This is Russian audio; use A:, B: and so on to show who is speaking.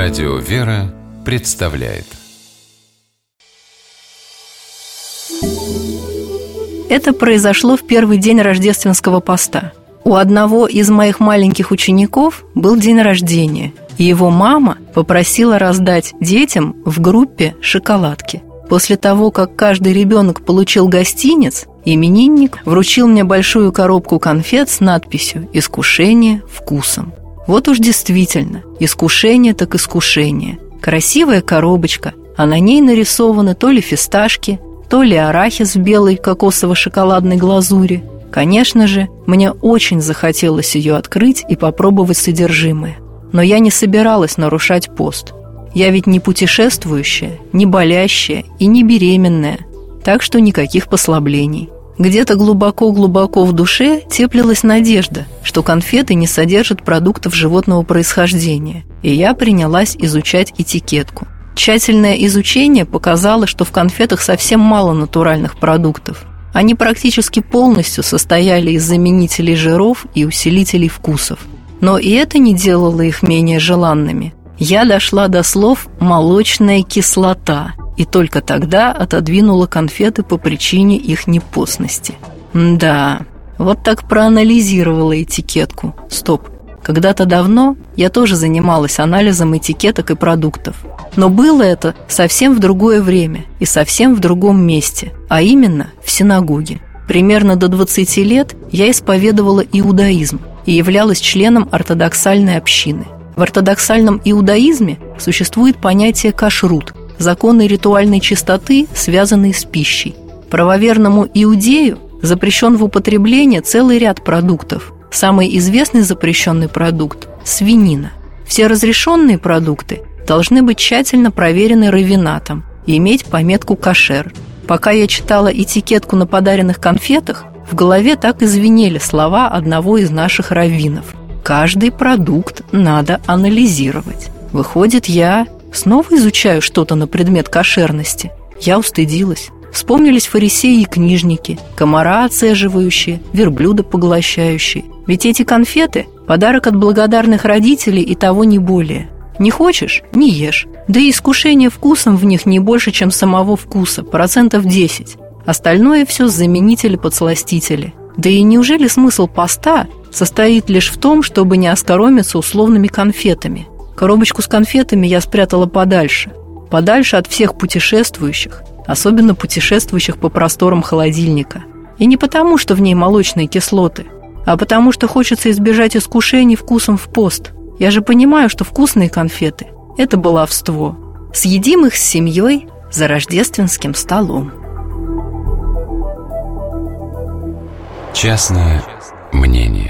A: Радио «Вера» представляет.
B: Это произошло в первый день рождественского поста. У одного из моих маленьких учеников был день рождения, и его мама попросила раздать детям в группе шоколадки. После того, как каждый ребенок получил гостинец, именинник вручил мне большую коробку конфет с надписью «Искушение вкусом». Вот уж действительно, искушение так искушение. Красивая коробочка, а на ней нарисованы то ли фисташки, то ли арахис в белой кокосово-шоколадной глазури. Конечно же, мне очень захотелось ее открыть и попробовать содержимое. Но я не собиралась нарушать пост. Я ведь не путешествующая, не болящая и не беременная, так что никаких послаблений. Где-то глубоко-глубоко в душе теплилась надежда, что конфеты не содержат продуктов животного происхождения, и я принялась изучать этикетку. Тщательное изучение показало, что в конфетах совсем мало натуральных продуктов. Они практически полностью состояли из заменителей жиров и усилителей вкусов. Но и это не делало их менее желанными. Я дошла до слов «молочная кислота», и только тогда отодвинула конфеты по причине их непостности. Да, вот так проанализировала этикетку. Стоп. Когда-то давно я тоже занималась анализом этикеток и продуктов. Но было это совсем в другое время и совсем в другом месте, а именно в синагоге. Примерно до 20 лет я исповедовала иудаизм и являлась членом ортодоксальной общины. В ортодоксальном иудаизме существует понятие кашрут – законы ритуальной чистоты, связанные с пищей. Правоверному иудею запрещен в употреблении целый ряд продуктов. Самый известный запрещенный продукт – свинина. Все разрешенные продукты должны быть тщательно проверены раввинатом и иметь пометку «кошер». Пока я читала этикетку на подаренных конфетах, в голове так и звенели слова одного из наших раввинов. Каждый продукт надо анализировать. Выходит, я снова изучаю что-то на предмет кошерности. Я устыдилась. Вспомнились фарисеи и книжники, комара оцеживающие, верблюда поглощающие. Ведь эти конфеты – подарок от благодарных родителей и того не более. Не хочешь – не ешь. Да и искушение вкусом в них не больше, чем самого вкуса, 10%. Остальное все заменители-подсластители. Да и неужели смысл поста состоит лишь в том, чтобы не оскоромиться условными конфетами? Коробочку с конфетами я спрятала подальше от всех путешествующих, особенно путешествующих по просторам холодильника. И не потому, что в ней молочные кислоты, а потому, что хочется избежать искушений вкусом в пост. Я же понимаю, что вкусные конфеты – это баловство. Съедим их с семьей за рождественским столом.
A: Частное мнение.